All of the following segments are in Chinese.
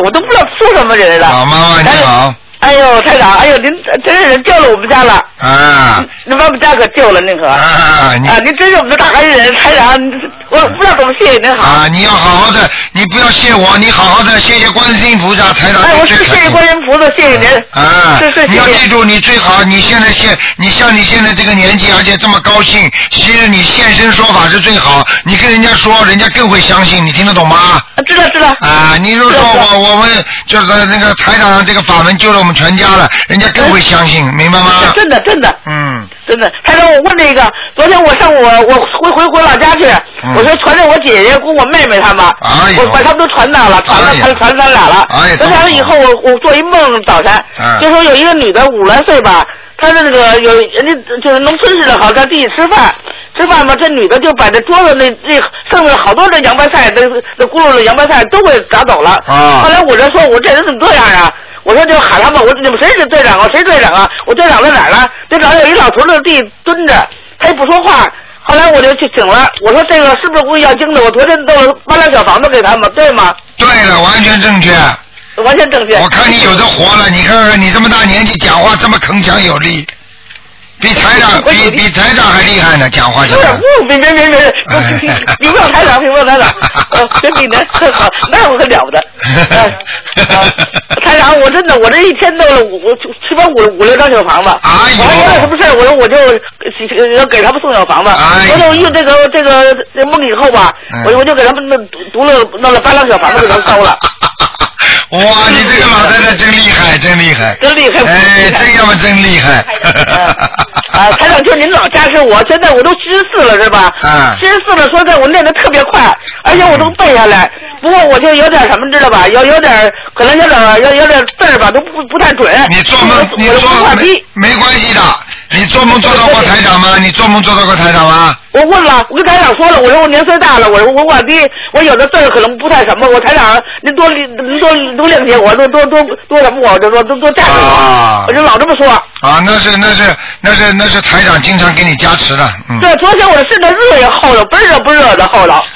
我都不知道说什么人了。 老妈妈你好。 哎呦，台长，哎呦，您真是人救了我们家了啊！ 您把我们家可救了，您可您真是我们的大恩人，台长，我不知道怎么谢谢您好啊！你要好好的，你不要谢我，你好好的谢谢观世音菩萨，台长。 哎，我是谢谢观世音菩萨，谢谢您。是。 你要记住，你最好，你现在你像你现在这个年纪，而且这么高兴，其实你现身说法是最好。你跟人家说，人家更会相信，你听得懂吗？ 知道。 啊，你如果说我们就是那个台长这个法门救了我们全家了，人家更会相信，明白吗？ 真的。真的。台长，我问这个，昨天我上我回老家去，我说传给我姐姐跟我妹妹他们，我把他们都传到了，传咱俩了。传完以后，我做一梦早晨，就说有一个女的50来岁吧，她的那个有人家就是农村似的，好在地里吃饭嘛，这女的就把这桌子那剩了好多的洋白菜，那咕噜的洋白菜都给打走了。后来我就说，我这人怎么这样啊？我说就喊他们，我说你们谁是队长啊？谁队长啊？我队长在哪儿呢？队长有一老头在地蹲着，他也不说话。后来我就去请了，我说这个是不是故意要精的？我昨天弄了8辆小房子给他们，对吗？ 对了，完全正确。 完全正确。 我看你有的活了，你看看你这么大年纪讲话这么铿锵有力。比台长还厉害呢，讲话讲。 别，你不要台长，真比您好，那我可了不得。台长，我真的，我这一天弄了起码5、6张小房子。 哎呦！ 我还有什么事我说我就要给他们送小房子。我就用这个梦以后吧，我就给他们弄了8张小房子给他们烧了。 哇，你这个老太太真厉害，真厉害！哎，这样嘛真厉害！ 台长，就您老加持我，现在我都74了，是吧？74了，说在我念得特别快，而且我都背下来。不过我就有点什么，知道吧？有点可能有点字儿吧，都不太准。 你做梦没关系的。你做梦做到过台长吗？你做梦做到过台长吗？我问了，我跟台长说了，我说我年岁大了，我说我话低，我有的字可能不太什么，我台长您多谅解我，多什么我就说多赞助我，我就老这么说。啊，那是台长经常给你加持的。对，昨天我的身子热也厚了，不热的厚了。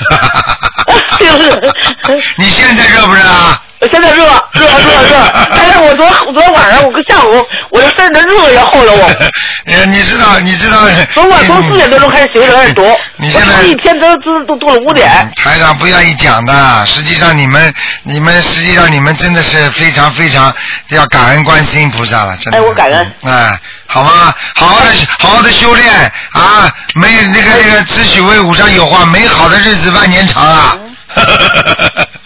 你现在热不热啊？现在热，但是我昨晚上我下午我的身子热也厚了我。你知道。昨晚从4点多钟开始醒着开始读，我一天都读了5点。台长不愿意讲的，实际上你们真的是非常非常要感恩观世音菩萨了，真的。哎，我感恩。哎，好吗？好好的修炼啊！没那个知许为武上有话，美好的日子万年长啊！